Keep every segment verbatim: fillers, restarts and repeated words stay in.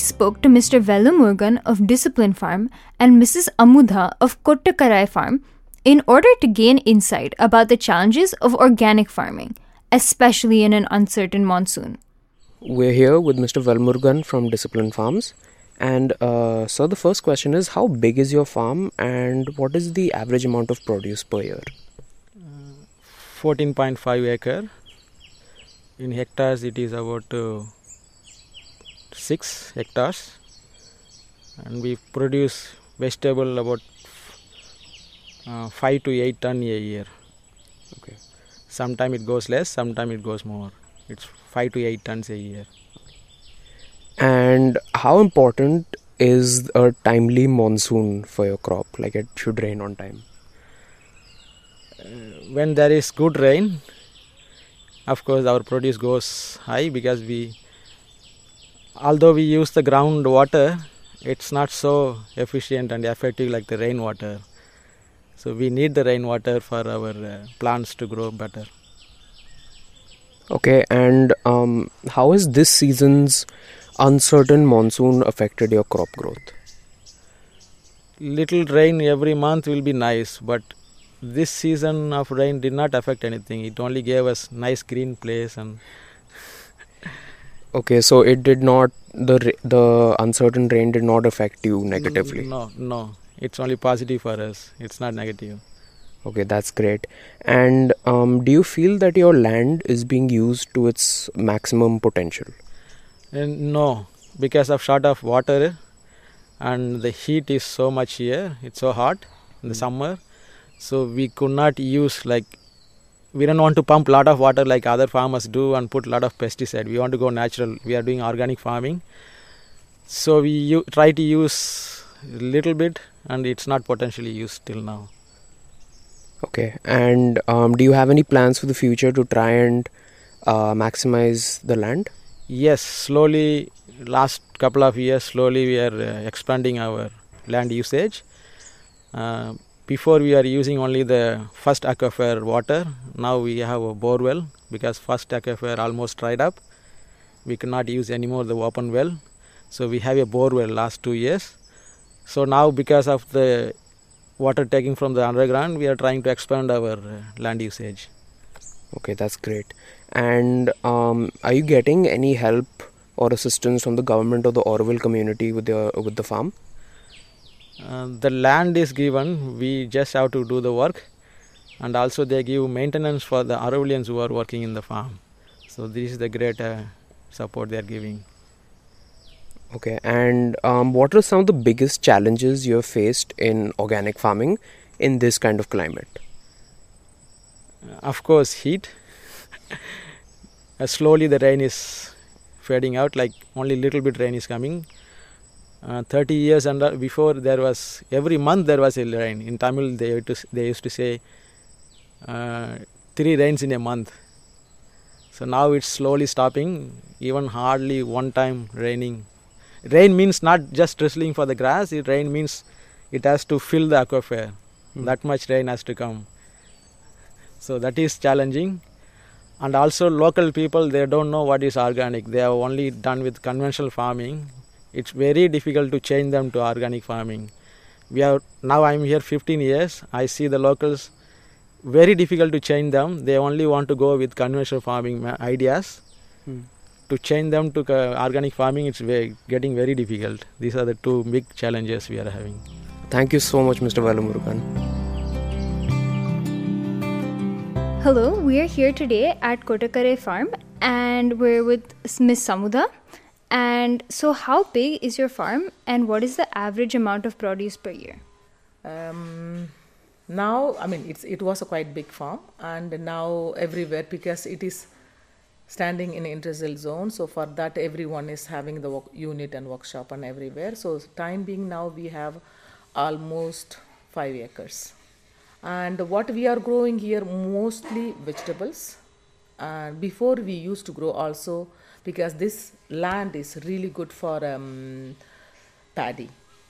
spoke to Mister Velumurugan of Discipline Farm and Missus Amudha of Kottakarai Farm in order to gain insight about the challenges of organic farming, especially in an uncertain monsoon. We're here with Mister Velumurugan from Discipline Farms. And uh, so the first question is, how big is your farm and what is the average amount of produce per year? fourteen point five acre. In hectares it is about uh, six hectares. And we produce vegetable about uh, five to eight ton a year. Okay. Sometime it goes less, sometime it goes more. It's five to eight tons a year. And how important is a timely monsoon for your crop? Like it should rain on time. Uh, when there is good rain, of course our produce goes high because we, although we use the ground water, it's not so efficient and effective like the rainwater. So we need the rainwater for our uh, plants to grow better. Okay, and um, how is this season's uncertain monsoon affected your crop growth? Little rain every month will be nice, but this season of rain did not affect anything. It only gave us nice green place and. Okay, so it did not, the the uncertain rain did not affect you negatively? No, no. It's only positive for us. It's not negative. Okay, that's great. And um, do you feel that your land is being used to its maximum potential? And no, because of short of water and the heat is so much here. It's so hot in the mm. summer. So we could not use, like, we don't want to pump a lot of water like other farmers do and put a lot of pesticide. We want to go natural. We are doing organic farming. So we u- try to use a little bit and it's not potentially used till now. Okay, and um, do you have any plans for the future to try and uh, maximize the land? Yes, slowly, last couple of years, slowly we are uh, expanding our land usage. Uh, before we are using only the first aquifer water. Now we have a bore well because first aquifer almost dried up. We cannot use anymore the open well. So we have a bore well last two years. So now because of the water taking from the underground, we are trying to expand our uh, land usage. Okay, that's great. And um, are you getting any help or assistance from the government or the Auroville community with the with the farm? Uh, the land is given. We just have to do the work, and also they give maintenance for the Aurovillians who are working in the farm. So this is the great uh, support they are giving. Okay, and um, what are some of the biggest challenges you have faced in organic farming in this kind of climate? Uh, of course, heat. uh, slowly the rain is fading out, like only little bit rain is coming. Uh, thirty years and before there was, every month there was a rain. In Tamil they used to, they used to say uh, three rains in a month. So now it's slowly stopping, even hardly one time raining. Rain means not just drizzling for the grass, it rain means it has to fill the aquifer. Hmm. That much rain has to come. So that is challenging. And also local people, they don't know what is organic. They have only done with conventional farming. It's very difficult to change them to organic farming. We are now I'm here fifteen years. I see the locals, very difficult to change them. They only want to go with conventional farming ideas. Hmm. To change them to uh, organic farming, it's very, getting very difficult. These are the two big challenges we are having. Thank you so much, Mister Velumurugan. Hello, we are here today at Kottakarai Farm and we're with Miss Samudha. And so how big is your farm and what is the average amount of produce per year? Um, now, I mean, it's, it was a quite big farm and now everywhere, because it is standing in industrial zone, so for that everyone is having the work unit and workshop and everywhere. So time being now we have almost five acres. And what we are growing here, mostly vegetables. And before we used to grow also, because this land is really good for um, paddy.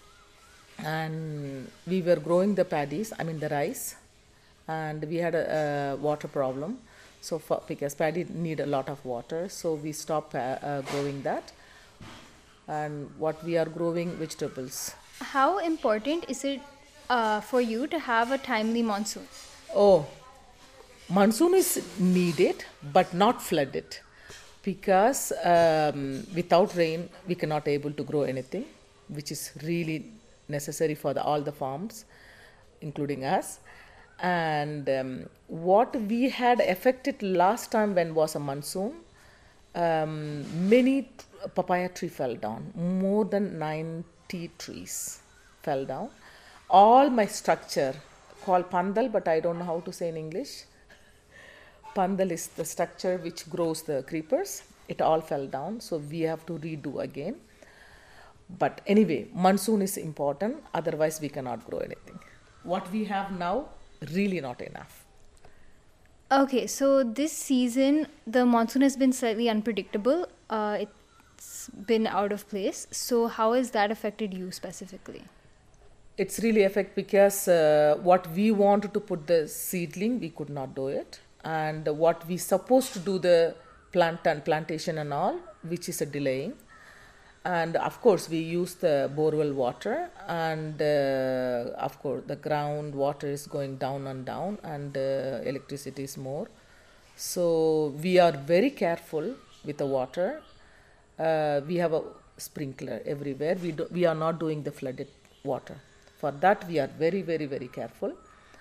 And we were growing the paddies, I mean the rice, and we had a, a water problem. So for, because paddy need a lot of water, so we stopped uh, uh, growing that. and what we are growing vegetables. How important is it uh, for you to have a timely monsoon? Oh, monsoon is needed but not flooded, because um, without rain we cannot able to grow anything, which is really necessary for the, all the farms, including us. And um, what we had affected last time when was a monsoon, um, many t- papaya tree fell down. More than ninety trees fell down. All my structure called pandal, but I don't know how to say in English. Pandal is the structure which grows the creepers. It all fell down, so we have to redo again. But anyway, monsoon is important, otherwise we cannot grow anything. What we have now, really not enough. Okay, so this season the monsoon has been slightly unpredictable. Uh, it's been out of place. So how has that affected you specifically? It's really affect because uh, what we wanted to put the seedling, we could not do it. And what we supposed to do the plant and plantation and all, which is a delaying. And of course we use the borewell water, and uh, of course the ground water is going down and down, and uh, electricity is more. So we are very careful with the water. Uh, we have a sprinkler everywhere. We do, we are not doing the flooded water. For that we are very very very careful.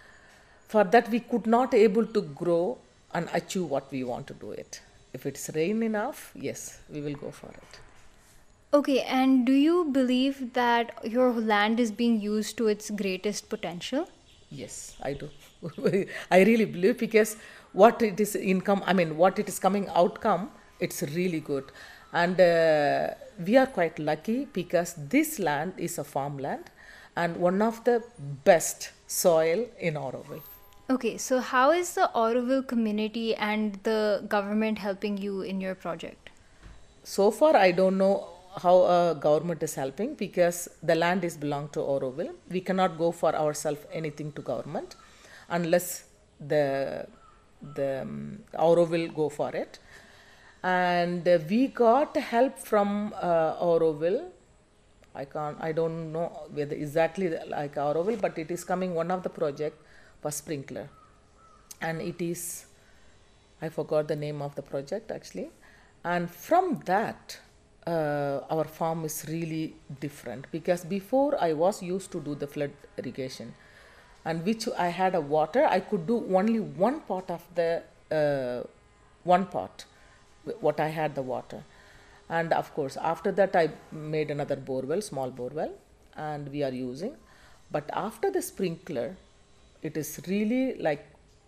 For that we could not able to grow and achieve what we want to do it. If it's rain enough, yes, we will go for it. Okay, and do you believe that your land is being used to its greatest potential? Yes, I do. I really believe, because what it is income, I mean, what it is coming outcome, it's really good. And uh, we are quite lucky because this land is a farmland and one of the best soil in Auroville. Okay, so how is the Auroville community and the government helping you in your project? So far, I don't know how a government is helping, because the land is belong to Auroville. We cannot go for ourselves anything to government unless the the um, Auroville go for it. And uh, we got help from uh, Auroville. I can't. I don't know whether exactly like Auroville, but it is coming one of the project for sprinkler, and it is, I forgot the name of the project actually. And from that, uh, our farm is really different, because before I was used to do the flood irrigation, and which I had a water, I could do only one part of the uh, one part what I had the water. And of course after that I made another borewell, small borewell, and we are using. But after the sprinkler, it is really like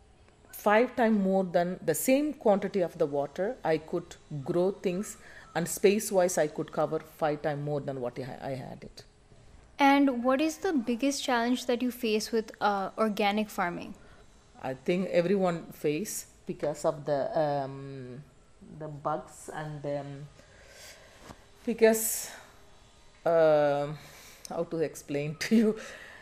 five times more than the same quantity of the water. I could grow things, and space wise I could cover five times more than what I had it. And what is the biggest challenge that you face with uh, organic farming? I think everyone face, because of the um, the bugs, and um, because uh, how to explain to you,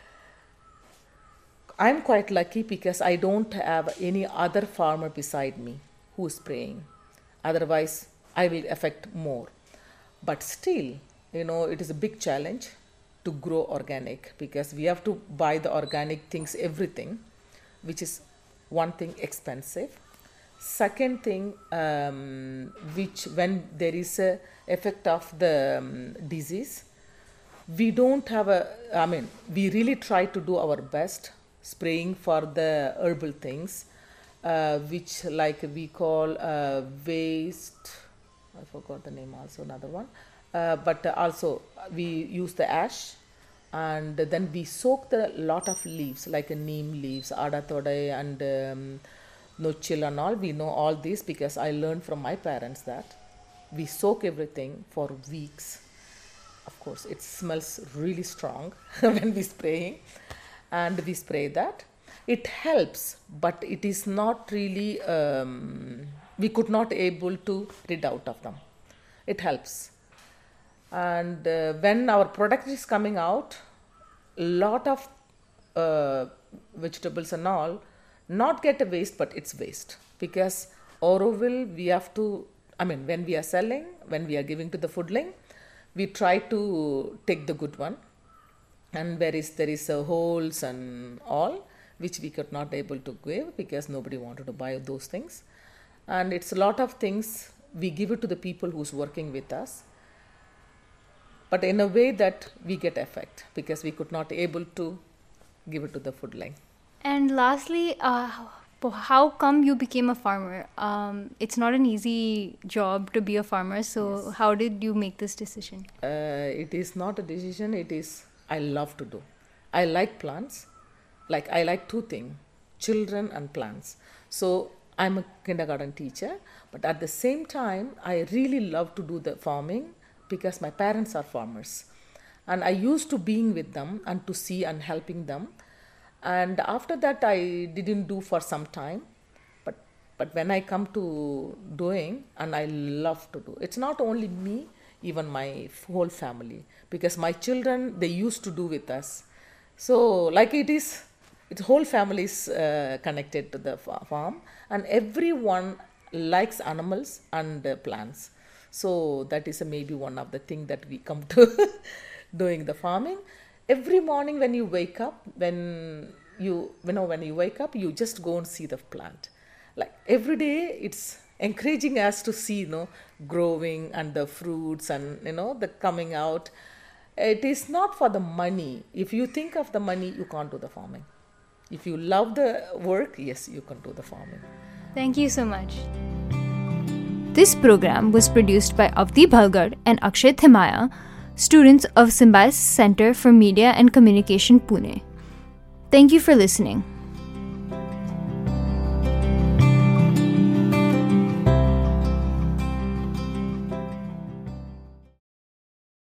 I'm quite lucky because I don't have any other farmer beside me who is spraying. Otherwise, I will affect more. But still, you know, it is a big challenge to grow organic, because we have to buy the organic things, everything, which is one thing expensive. Second thing, um, which when there is a effect of the um, disease, we don't have a, I mean, we really try to do our best spraying for the herbal things, uh, which like we call uh, waste, I forgot the name also, another one, uh, but also we use the ash, and then we soak the lot of leaves like uh, neem leaves, adathodai, and um, nochil and all. We know all this because I learned from my parents that we soak everything for weeks. Of course it smells really strong when we spraying, and we spray that. It helps, but it is not really, um, we could not able to rid out of them. It helps. And uh, when our product is coming out, lot of uh, vegetables and all, not get a waste, but it's waste. Because Auroville, we have to, I mean, when we are selling, when we are giving to the foodling, we try to take the good one, and where is there is uh, holes and all, which we could not able to give because nobody wanted to buy those things. And it's a lot of things we give it to the people who's working with us, but in a way that we get effect because we could not able to give it to the food line. And lastly, uh, how come you became a farmer? Um, it's not an easy job to be a farmer, so yes. How did you make this decision? Uh, it is not a decision, it is I love to do. I like plants. Like I like two things, children and plants. So I'm a kindergarten teacher, but at the same time, I really love to do the farming because my parents are farmers. And I used to being with them and to see and helping them. And after that, I didn't do for some time. But but when I come to doing, and I love to do, it's not only me, even my whole family. Because my children, they used to do with us. So like it is, its whole family is uh, connected to the farm, and everyone likes animals and uh, plants. So that is uh, maybe one of the things that we come to doing the farming. Every morning when you wake up, when you you know when you wake up, you just go and see the plant. Like every day, it's encouraging us to see, you know, growing and the fruits and you know the coming out. It is not for the money. If you think of the money, you can't do the farming. If you love the work, yes, you can do the farming. Thank you so much. This program was produced by Avdi Bhalgad and Akshay Thimaya, students of Symbiosis Center for Media and Communication, Pune. Thank you for listening.